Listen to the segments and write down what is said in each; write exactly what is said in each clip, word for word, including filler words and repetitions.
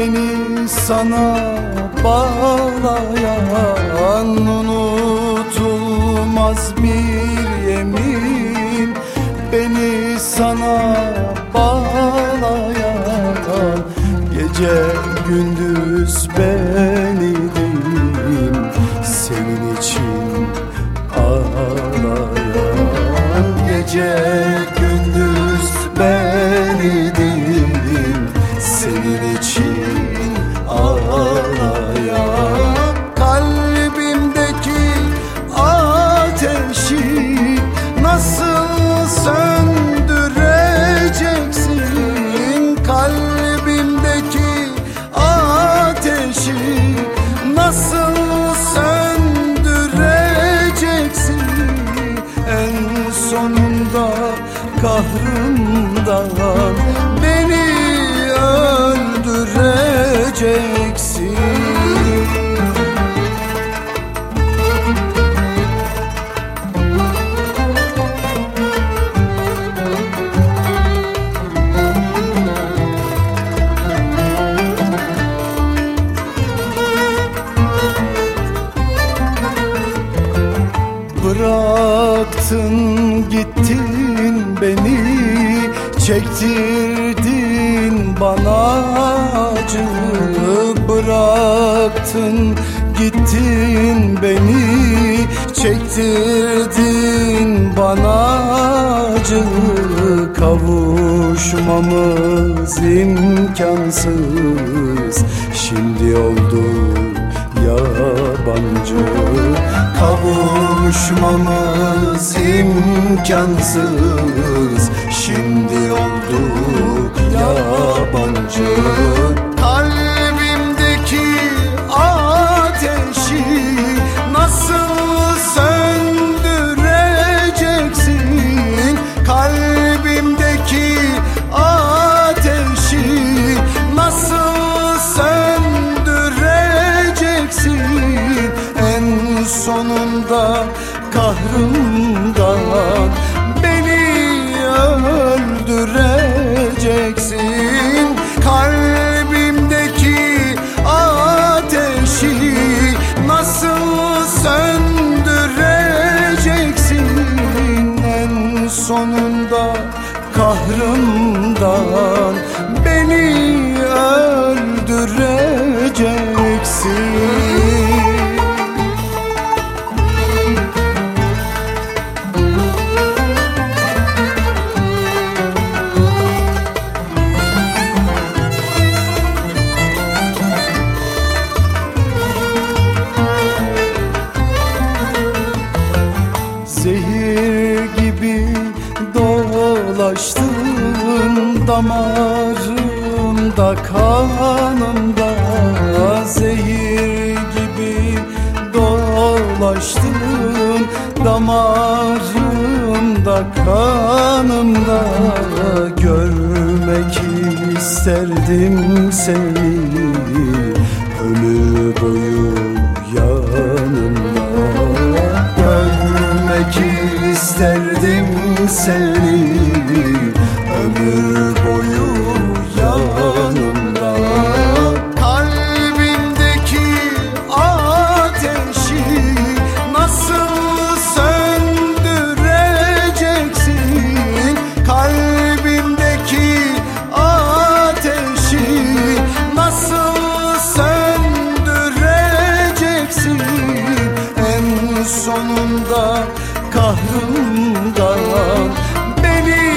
beni sana bağlayan unutulmaz bir yemin, beni sana bağlayan gece gündüz ben idim senin için ağlayan, gece gündüz ben idim senin için ağlayan. Kalbimdeki ateşi nasıl söndüreceksin? Kalbimdeki ateşi nasıl söndüreceksin? En sonunda kahrımdan beni öldüreceksin. Bıraktın gittin beni, çektirdin bana acı. Bıraktın gittin beni, çektirdin bana acı. Kavuşmamız imkansız, şimdi oldu yabancı. Kavuşmamız imkansız, şimdi olduk yabancı. Kalbimdeki ateşi nasıl söndüreceksin? Kalbimdeki ateşi nasıl söndüreceksin? En sonunda kahrımdan beni öldüreceksin. Kalbimdeki ateşi nasıl söndüreceksin? En sonunda kahrımdan beni öldüreceksin. Zehir gibi dolaştın damarımda, kanımda. Zehir gibi dolaştın damarımda, kanımda. Görmek isterdim seni ömür boyu yanımda. Görmek isterdim seni ömür boyu yanımda. Kalbimdeki ateşi nasıl söndüreceksin? Kalbimdeki ateşi nasıl söndüreceksin? En sonunda kahrımdan beni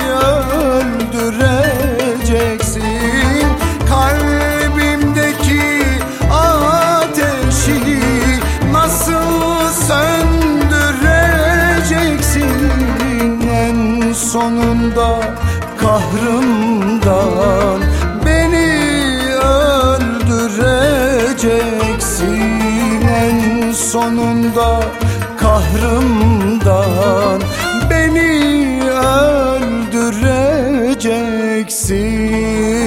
öldüreceksin. Kalbimdeki ateşi nasıl söndüreceksin? En sonunda kahrımdan beni öldüreceksin. En sonunda kahrımdan beni öldüreceksin.